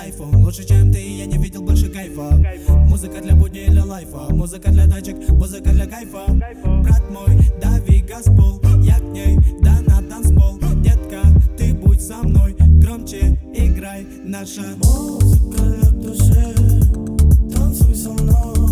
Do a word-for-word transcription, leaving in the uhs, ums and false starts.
айфон. Лучше, чем ты, я не видел больше кайфа. Музыка для будни или лайфа, музыка для тачек, музыка для кайфа. Брат мой, дави газпол, я к ней, да на танцпол. Детка, ты будь со мной, громче играй наша музыка для души, танцуй со мной.